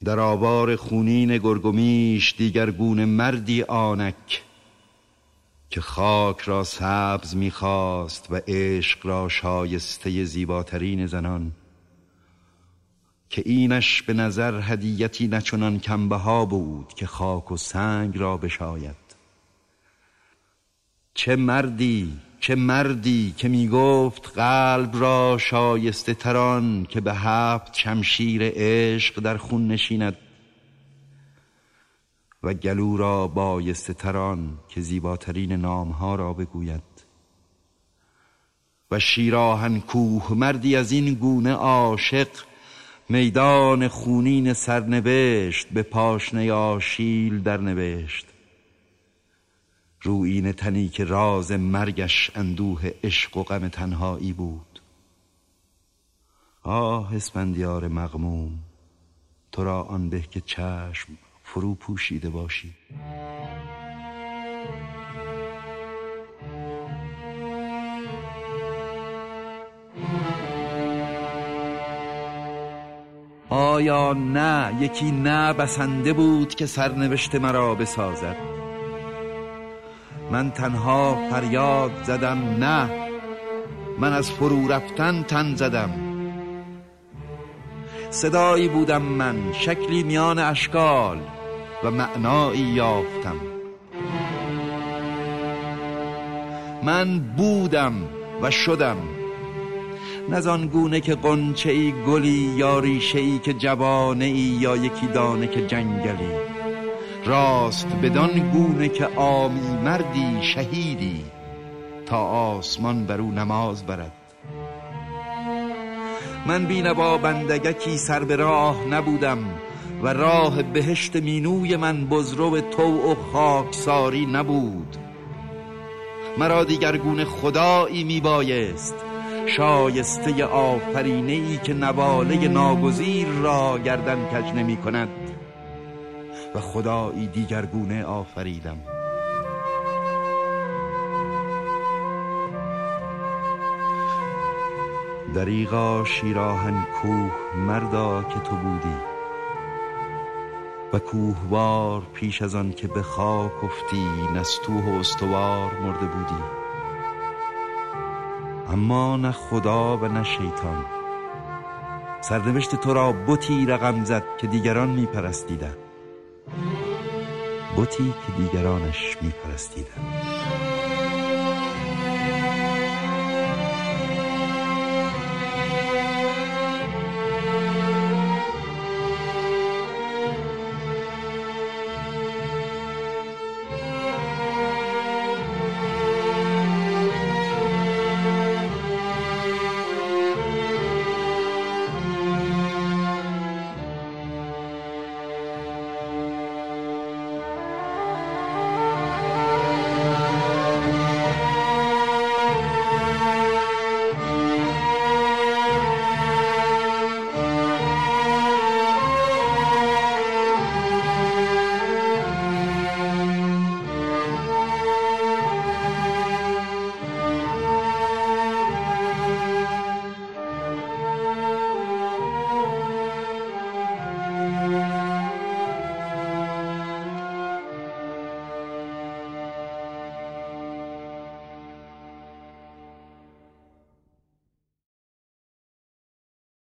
در آوار خونین گرگومیش دیگر گونه مردی آنک که خاک را سبز می‌خواست و عشق را شایسته زیباترین زنان، که اینش به نظر هدیتی نچنان کمبها بود که خاک و سنگ را بشاید. چه مردی که می گفت قلب را شایسته تران که به 7 شمشیر عشق در خون نشیند و گلو را بایسته تران که زیباترین نامها را بگوید. و شیراهن کوه مردی از این گونه عاشق میدان خونین سرنوشت به پاشنه آشیل در نوشت. رویین تنی که راز مرگش اندوه عشق و غم تنهایی بود. آه اسفندیار مغموم، تو را آن به که چشم فرو پوشیده باشی. آیا نه یکی نه بسنده بود که سرنوشت مرا بسازد؟ من تنها فریاد زدم نه، من از فرو رفتن تن زدم. صدایی بودم من، شکلی میان اشکال و معنایی یافتم. من بودم و شدم، نزان گونه که غنچه‌ای گلی یا ریشه‌ای که جوانه‌ای یا یکی دانه که جنگلی، راست بدان گونه که عامی مردی شهیدی تا آسمان بر او نماز برد. من بینوا بندگکی سر به راه نبودم و راه بهشت مینوی من بزرو طوع و خاکساری نبود. مرا دیگر گونه خدایی میبایست، شایسته آفرینه ای که نواله ناگزیر را گردن کج نمی کند، و خدایی دیگرگونه آفریدم. دریغا شیراهن کوه مردا که تو بودی و کوهوار پیش از آن که به خاک افتی نستوه و استوار مرده بودی. اما نه خدا و نه شیطان سرنوشت تو را بتی رقم زد که دیگران میپرستیدند، بتی که دیگرانش میپرستیدند.